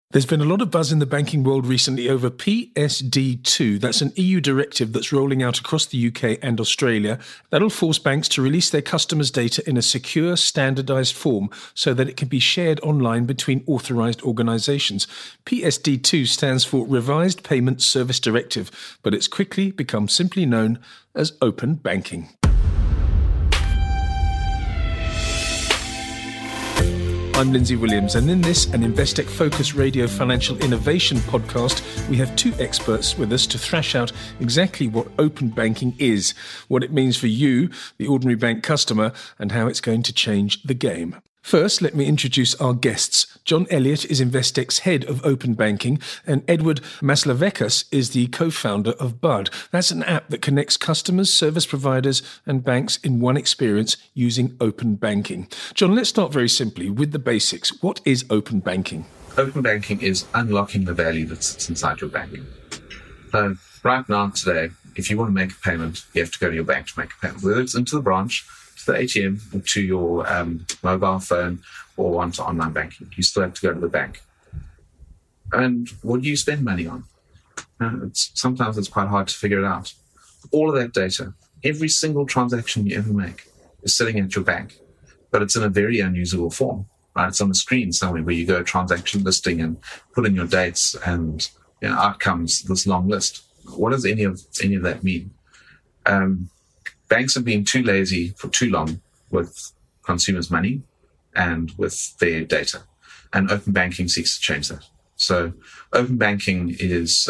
There's been a lot of buzz in the banking world recently over PSD2. That's an EU directive that's rolling out across the UK and Australia. That'll force banks to release their customers' data in a secure, standardised form so that it can be shared online between authorised organisations. PSD2 stands for Revised Payment Service Directive, but it's quickly become simply known as open banking. I'm Lindsay Williams, and in this, an Investec Focus Radio Financial Innovation podcast, we have two experts with us to thrash out exactly what open banking is, what it means for you, the ordinary bank customer, and how it's going to change the game. First, let me introduce our guests. John Elliott is Investec's head of open banking, and Edward Maslaveckas is the co-founder of Bud. That's an app that connects customers, service providers, and banks in one experience using open banking. John, let's start very simply with the basics. What is open banking? Open banking is unlocking the value that sits inside your bank. So right now, today, if you want to make a payment, you have to go to your bank to make a payment, whether it's into the branch, to the ATM, or to your mobile phone, or onto online banking. You still have to go to the bank. And what do you spend money on? Sometimes it's quite hard to figure it out. All of that data, every single transaction you ever make, is sitting at your bank, but it's in a very unusable form. Right? It's on a screen somewhere where you go transaction listing and put in your dates and out comes this long list. What does any of that mean? Banks have been too lazy for too long with consumers' money and with their data. And open banking seeks to change that. So open banking is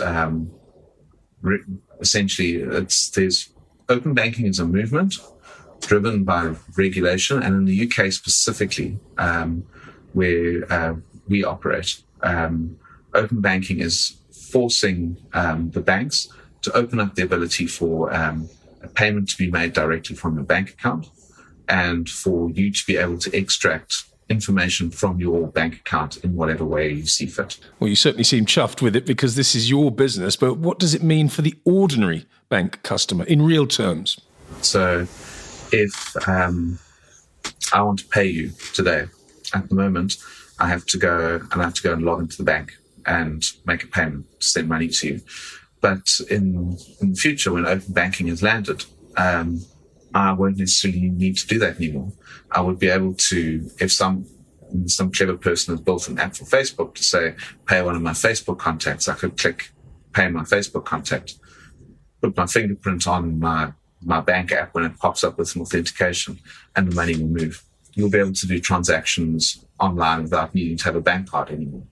open banking is a movement driven by regulation, and in the UK specifically, where we operate, open banking is forcing the banks to open up the ability for a payment to be made directly from your bank account, and for you to be able to extract information from your bank account in whatever way you see fit. Well, you certainly seem chuffed with it because this is your business, but what does it mean for the ordinary bank customer in real terms? So if I want to pay you today, at the moment, I have to go and log into the bank and make a payment to send money to you. But in the future, when open banking is landed, I won't necessarily need to do that anymore. I would be able to, if some clever person has built an app for Facebook to say, pay one of my Facebook contacts, I could click pay my Facebook contact, put my fingerprint on my bank app when it pops up with an authentication, and the money will move. You'll be able to do transactions online without needing to have a bank card anymore.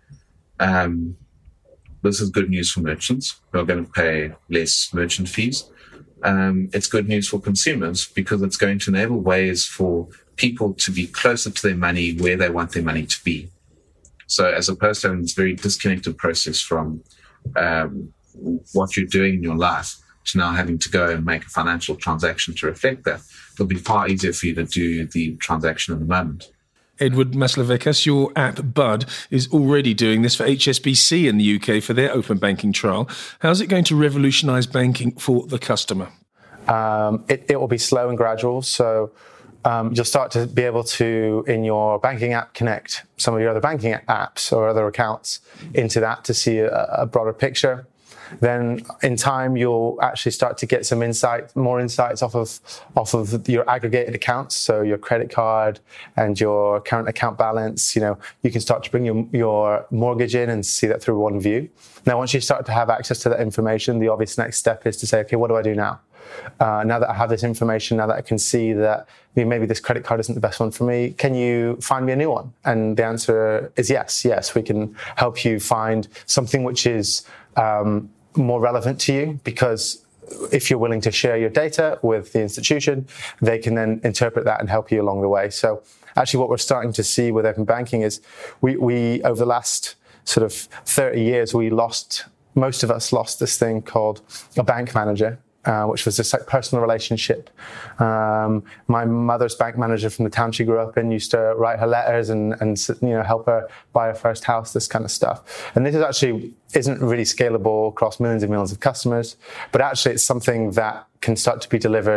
This is good news for merchants who are going to pay less merchant fees. It's good news for consumers because it's going to enable ways for people to be closer to their money where they want their money to be. So as opposed to having this very disconnected process from what you're doing in your life to now having to go and make a financial transaction to reflect that, it'll be far easier for you to do the transaction in the moment. Edward Maslaveckas, your app Bud is already doing this for HSBC in the UK for their open banking trial. How's it going to revolutionise banking for the customer? It will be slow and gradual. So you'll start to be able to, in your banking app, connect some of your other banking apps or other accounts into that to see a broader picture. Then in time, you'll actually start to get some more insights off of your aggregated accounts. So your credit card and your current account balance, you can start to bring your mortgage in and see that through one view. Now, once you start to have access to that information, the obvious next step is to say, okay, what do I do now? Now that I have this information, now that I can see that maybe this credit card isn't the best one for me, can you find me a new one? And the answer is yes. Yes, we can help you find something which is more relevant to you, because if you're willing to share your data with the institution, they can then interpret that and help you along the way. So actually what we're starting to see with open banking is we over the last sort of 30 years, most of us lost this thing called a bank manager. Which was this like personal relationship. My mother's bank manager from the town she grew up in used to write her letters and help her buy her first house, this kind of stuff. And this isn't really scalable across millions and millions of customers, but actually it's something that can start to be delivered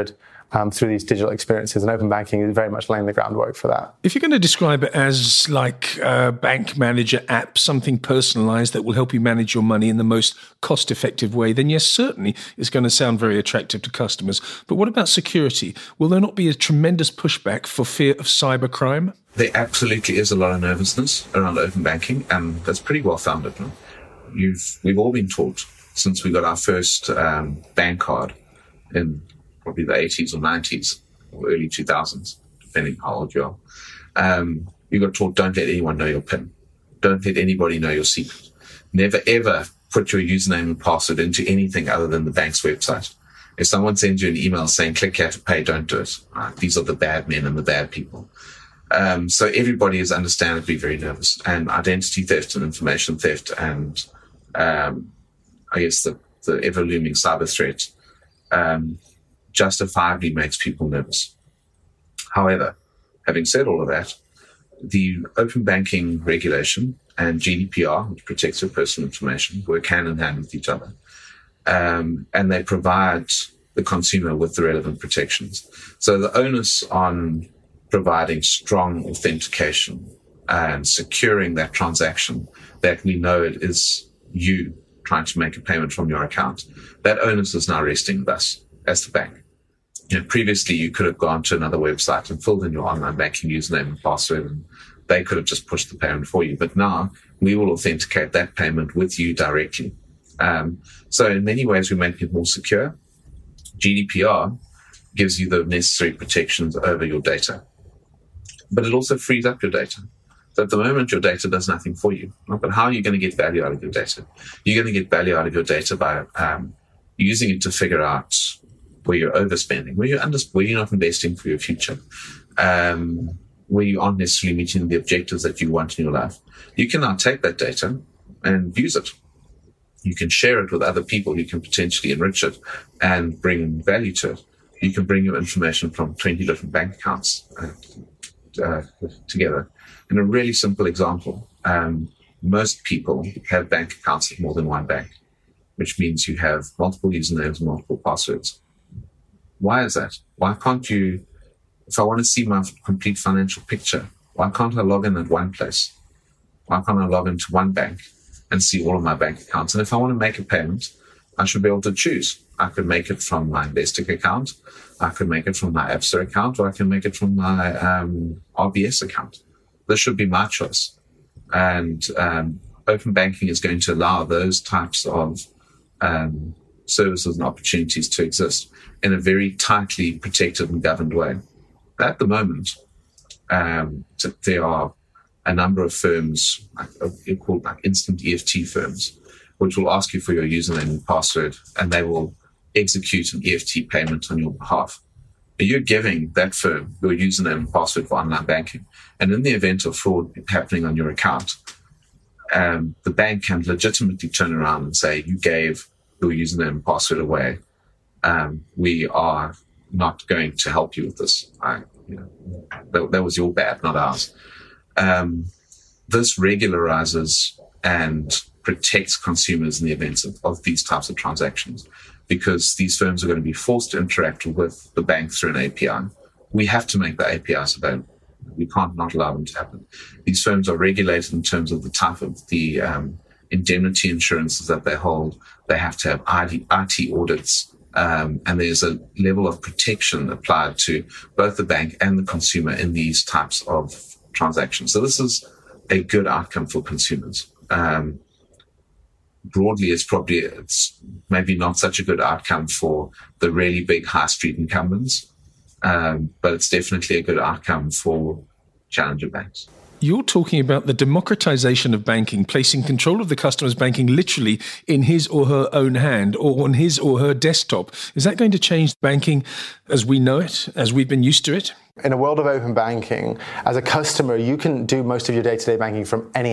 through these digital experiences. And open banking is very much laying the groundwork for that. If you're going to describe it as like a bank manager app, something personalized that will help you manage your money in the most cost-effective way, then yes, certainly it's going to sound very attractive to customers. But what about security? Will there not be a tremendous pushback for fear of cybercrime? There absolutely is a lot of nervousness around open banking, and that's pretty well founded. No? We've all been taught since we got our first bank card in probably the 80s or 90s or early 2000s, depending how old you are. You got taught, don't let anyone know your PIN. Don't let anybody know your secret. Never, ever put your username and password into anything other than the bank's website. If someone sends you an email saying, click here to pay, don't do it. These are the bad men and the bad people. So everybody is understandably very nervous. And identity theft and information theft and I guess the ever-looming cyber threat justifiably makes people nervous. However, having said all of that, the open banking regulation and GDPR, which protects your personal information, work hand in hand with each other. And they provide the consumer with the relevant protections. So the onus on providing strong authentication and securing that transaction that we know it is you trying to make a payment from your account, that onus is now resting with us as the bank. Previously, you could have gone to another website and filled in your online banking username and password, and they could have just pushed the payment for you. But now we will authenticate that payment with you directly. So in many ways, we make it more secure. GDPR gives you the necessary protections over your data, but it also frees up your data. So at the moment, your data does nothing for you. But how are you going to get value out of your data? You're going to get value out of your data by using it to figure out where you're overspending, where you're not investing for your future, where you aren't necessarily meeting the objectives that you want in your life. You can now take that data and use it. You can share it with other people. You can potentially enrich it and bring value to it. You can bring your information from 20 different bank accounts together. In a really simple example, most people have bank accounts at more than one bank, which means you have multiple usernames and multiple passwords. Why is that? Why can't you, if I want to see my complete financial picture, why can't I log in at one place? Why can't I log into one bank and see all of my bank accounts? And if I want to make a payment, I should be able to choose. I could make it from my Investec account, I could make it from my Absa account, or I can make it from my RBS account. This should be my choice. And open banking is going to allow those types of services and opportunities to exist in a very tightly protected and governed way. At the moment, there are a number of firms called like instant EFT firms, which will ask you for your username and password, and they will execute an EFT payment on your behalf. But you're giving that firm your username and password for online banking. And in the event of fraud happening on your account, the bank can legitimately turn around and say, you gave your username and password away. We are not going to help you with this. That was your bad, not ours. This regularizes and protects consumers in the event of these types of transactions, because these firms are going to be forced to interact with the bank through an API. We have to make the APIs available. We can't not allow them to happen. These firms are regulated in terms of the type of the indemnity insurances that they hold. They have to have IT audits, and there's a level of protection applied to both the bank and the consumer in these types of transactions. So this is a good outcome for consumers. Broadly, it's maybe not such a good outcome for the really big high street incumbents, but it's definitely a good outcome for challenger banks. You're talking about the democratization of banking, placing control of the customer's banking literally in his or her own hand or on his or her desktop. Is that going to change banking as we know it, as we've been used to it? In a world of open banking, as a customer, you can do most of your day-to-day banking from any app.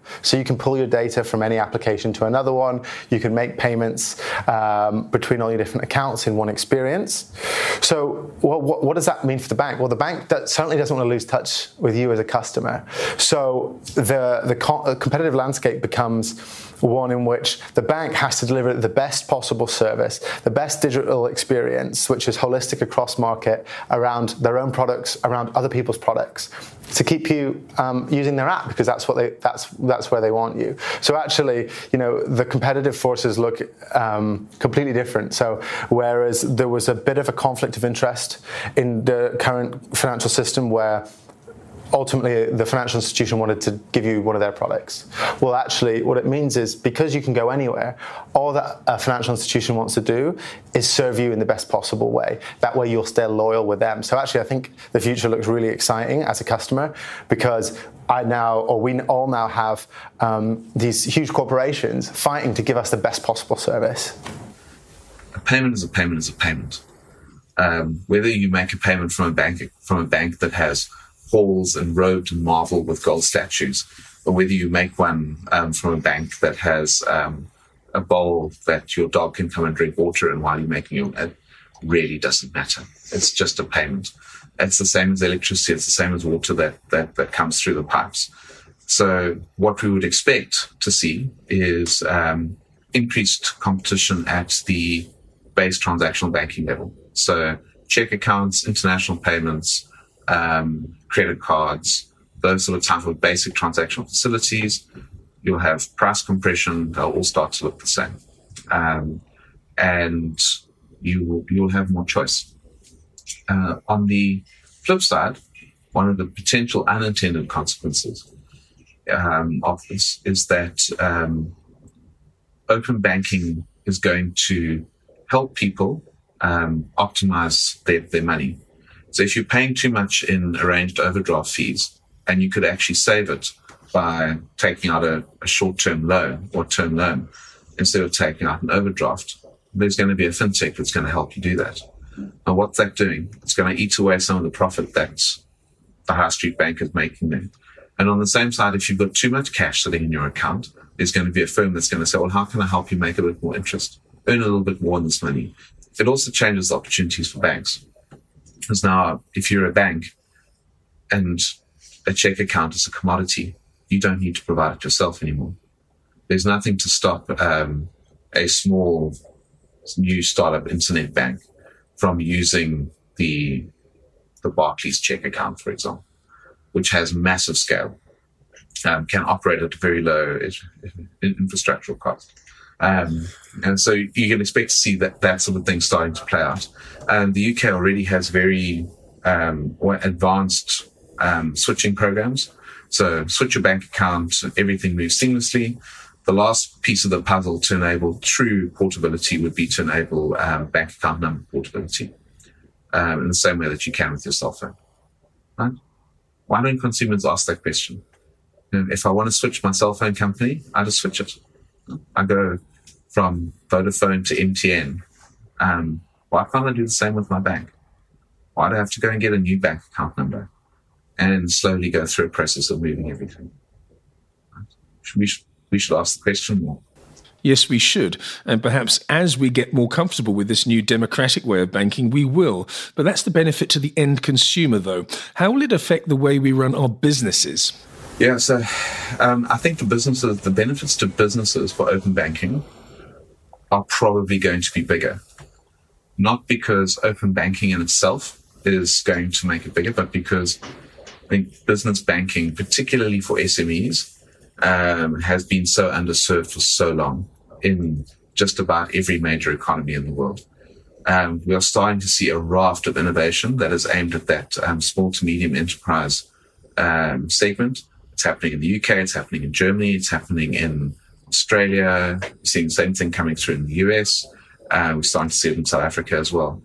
So you can pull your data from any application to another one. You can make payments between all your different accounts in one experience. So what does that mean for the bank? Well, the bank certainly doesn't want to lose touch with you as a customer. So the competitive landscape becomes one in which the bank has to deliver the best possible service, the best digital experience, which is holistic across market, around their own products, around other people's products, to keep you using their app, because that's where they want you. So actually, the competitive forces look completely different. So whereas there was a bit of a conflict of interest in the current financial system where ultimately the financial institution wanted to give you one of their products. Well, actually, what it means is because you can go anywhere, all that a financial institution wants to do is serve you in the best possible way. That way you'll stay loyal with them. So actually, I think the future looks really exciting as a customer, because we all now have these huge corporations fighting to give us the best possible service. A payment is a payment is a payment. Whether you make a payment from a bank that has halls and robed and marble with gold statues, or whether you make one from a bank that has a bowl that your dog can come and drink water in while you're making it really doesn't matter. It's just a payment. It's the same as electricity. It's the same as water that comes through the pipes. So what we would expect to see is increased competition at the base transactional banking level. So check accounts, international payments, credit cards, those sort of type of basic transactional facilities. You'll have price compression. They'll all start to look the same. And you'll have more choice. On the flip side, one of the potential unintended consequences of this is that open banking is going to help people optimize their money. So if you're paying too much in arranged overdraft fees, and you could actually save it by taking out a short-term loan or term loan instead of taking out an overdraft, there's going to be a fintech that's going to help you do that. And what's that doing? It's going to eat away some of the profit that the high street bank is making there. And on the same side, if you've got too much cash sitting in your account, there's going to be a firm that's going to say, well, how can I help you make a bit more interest, earn a little bit more on this money? It also changes the opportunities for banks. Because now, if you're a bank and a check account is a commodity, you don't need to provide it yourself anymore. There's nothing to stop a small new startup internet bank from using the Barclays check account, for example, which has massive scale, can operate at a very low infrastructural cost. And so you can expect to see that sort of thing starting to play out. The UK already has very advanced switching programs. So switch your bank account, everything moves seamlessly. The last piece of the puzzle to enable true portability would be to enable bank account number portability in the same way that you can with your cell phone. Right? Why don't consumers ask that question? If I want to switch my cell phone company, I just switch it. I go from Vodafone to MTN. Why can't I do the same with my bank? Why do I have to go and get a new bank account number and slowly go through a process of moving everything? Right? We should ask the question more. Yes, we should. And perhaps as we get more comfortable with this new democratic way of banking, we will. But that's the benefit to the end consumer, though. How will it affect the way we run our businesses? Yeah, so I think the benefits to businesses for open banking are probably going to be bigger. Not because open banking in itself is going to make it bigger, but because I think business banking, particularly for SMEs, has been so underserved for so long in just about every major economy in the world. We are starting to see a raft of innovation that is aimed at that small to medium enterprise segment. It's happening in the UK, it's happening in Germany, it's happening in Australia. We're seeing the same thing coming through in the US. We're starting to see it in South Africa as well.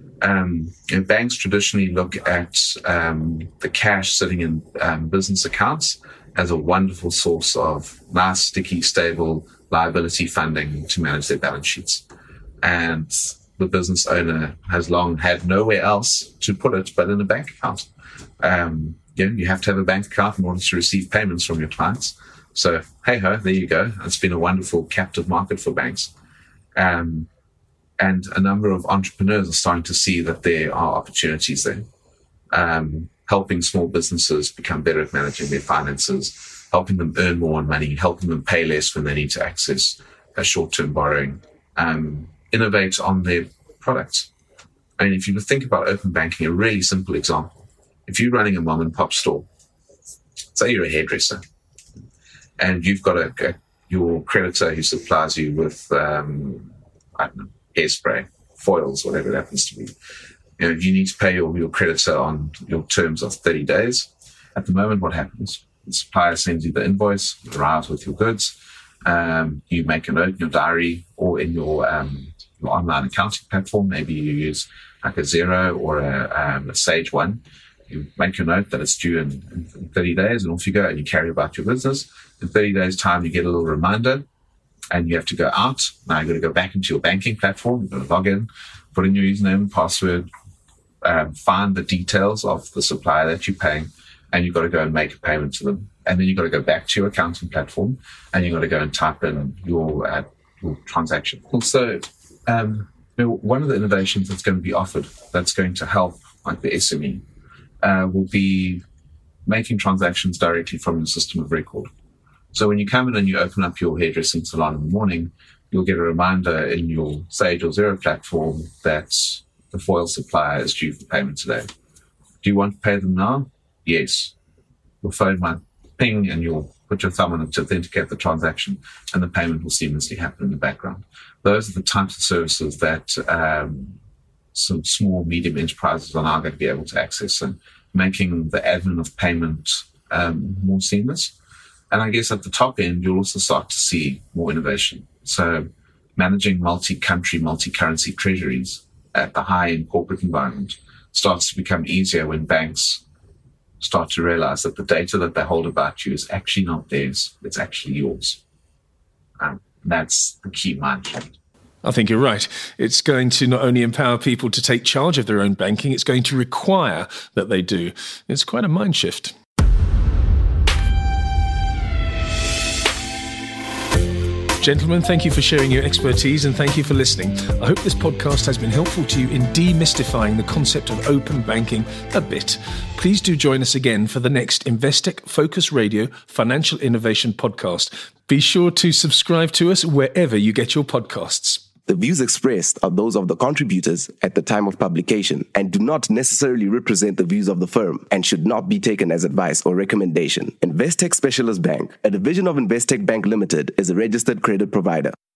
Banks traditionally look at the cash sitting in business accounts as a wonderful source of nice, sticky, stable liability funding to manage their balance sheets. And the business owner has long had nowhere else to put it but in a bank account. You have to have a bank account in order to receive payments from your clients. So, hey-ho, there you go. It's been a wonderful captive market for banks. And a number of entrepreneurs are starting to see that there are opportunities there. Helping small businesses become better at managing their finances, helping them earn more money, helping them pay less when they need to access a short-term borrowing, innovate on their products. I mean, if you think about open banking, a really simple example. If you're running a mom and pop store, say you're a hairdresser, and you've got your creditor who supplies you with, hairspray, foils, whatever it happens to be. You need to pay your creditor on your terms of 30 days. At the moment, what happens? The supplier sends you the invoice, it arrives with your goods. You make a note in your diary or in your online accounting platform. Maybe you use like a Xero or a Sage One. You make your note that it's due in 30 days, and off you go, and you carry about your business. In 30 days' time, you get a little reminder, and you have to go out. Now you've got to go back into your banking platform. You've got to log in, put in your username and password, find the details of the supplier that you're paying, and you've got to go and make a payment to them. And then you've got to go back to your accounting platform, and you've got to go and type in your transaction. Also, one of the innovations that's going to be offered that's going to help like the SME will be making transactions directly from the system of record. So when you come in and you open up your hairdressing salon in the morning, you'll get a reminder in your Sage or Xero platform that the foil supplier is due for payment today. Do you want to pay them now? Yes. Your phone might ping and you'll put your thumb on it to authenticate the transaction, and the payment will seamlessly happen in the background. Those are the types of services that some small, medium enterprises are now going to be able to access, and making the admin of payment more seamless. And I guess at the top end, you'll also start to see more innovation. So managing multi-country, multi-currency treasuries at the high-end corporate environment starts to become easier when banks start to realize that the data that they hold about you is actually not theirs, it's actually yours. That's the key mindset. I think you're right. It's going to not only empower people to take charge of their own banking, it's going to require that they do. It's quite a mind shift. Gentlemen, thank you for sharing your expertise and thank you for listening. I hope this podcast has been helpful to you in demystifying the concept of open banking a bit. Please do join us again for the next Investec Focus Radio Financial Innovation Podcast. Be sure to subscribe to us wherever you get your podcasts. The views expressed are those of the contributors at the time of publication and do not necessarily represent the views of the firm and should not be taken as advice or recommendation. Investec Specialist Bank, a division of Investec Bank Limited, is a registered credit provider.